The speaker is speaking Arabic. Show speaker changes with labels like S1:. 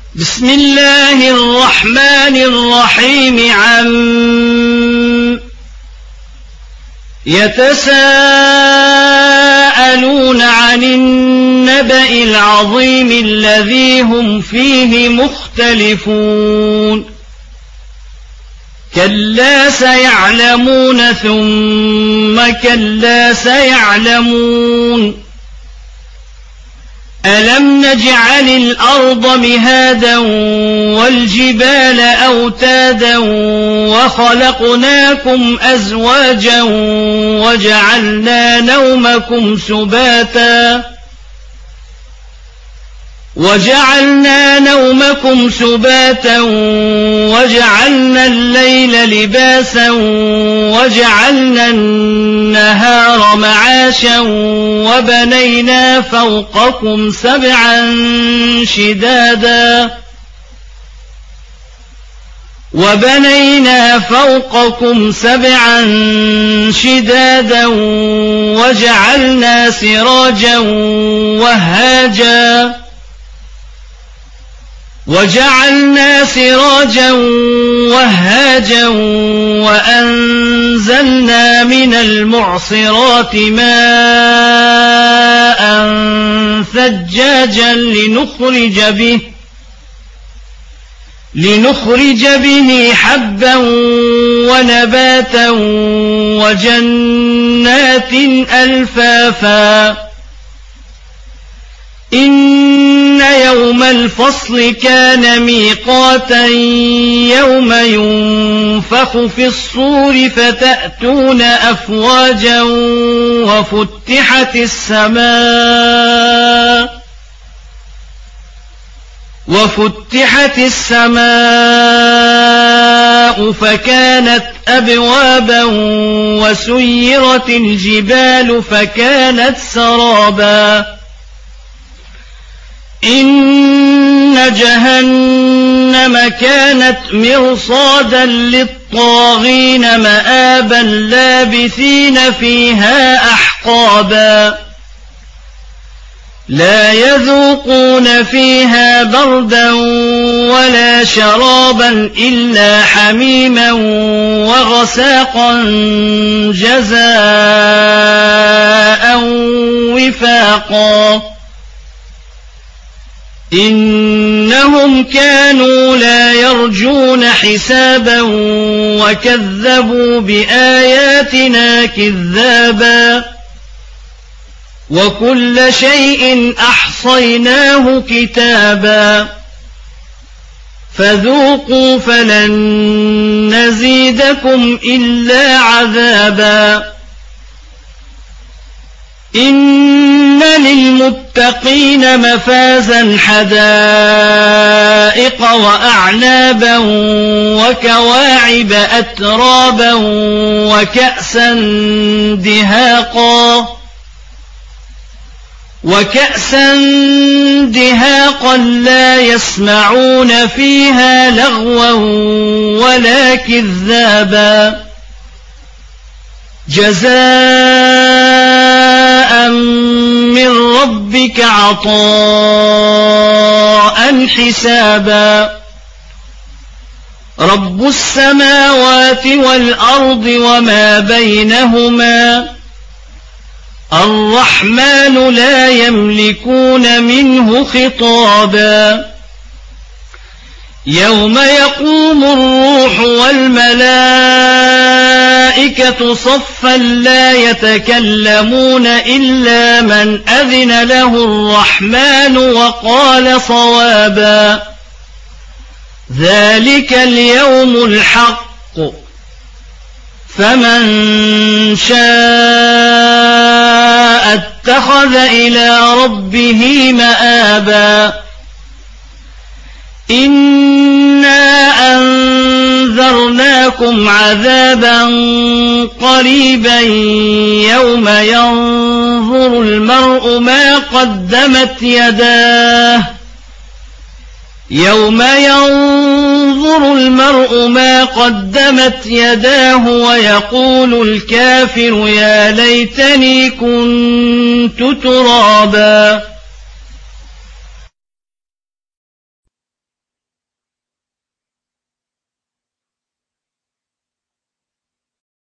S1: بسم الله الرحمن الرحيم يتساءلون عن النبأ العظيم الذي هم فيه مختلفون كلا سيعلمون ثم كلا سيعلمون ألم نجعل الأرض مهادا والجبال أوتادا وخلقناكم أزواجا وجعلنا نومكم سباتا وجعلنا الليل لباسا وجعلنا النهار معاشا وبنينا فوقكم سبعا شدادا وجعلنا سراجا وهاجا وأنزلنا من المعصرات ماء ثجاجا لنخرج به حبا ونباتا وجنات ألفافا إن يوم الفصل كان ميقاتا يوم ينفخ في الصور فتأتون أفواجا وفتحت السماء فكانت أبوابا وسيرت الجبال فكانت سرابا إن جهنم كانت مرصادا للطاغين مآبا لابثين فيها أحقابا لا يذوقون فيها بردا ولا شرابا إلا حميما وغساقا جزاء وفاقا إنهم كانوا لا يرجون حسابا وكذبوا بآياتنا كذابا وكل شيء أحصيناه كتابا فذوقوا فلن نزيدكم إلا عذابا إن للمتقين مفازا حدائق وأعنابا وكواعب أترابا وكأسا دهاقا لا يسمعون فيها لغوا ولا كذابا جزاء من ربك عطاء حسابا رب السماوات والأرض وما بينهما الرحمن لا يملكون منه خطابا يوم يقوم الروح والملائكة صفا لا يتكلمون إلا من أذن له الرحمن وقال صوابا ذلك اليوم الحق فمن شاء اتخذ إلى ربه مآبا إنا أنذرناكم عذابا قريبا يوم ينظر المرء ما قدمت يداه ويقول الكافر يا ليتني كنت ترابا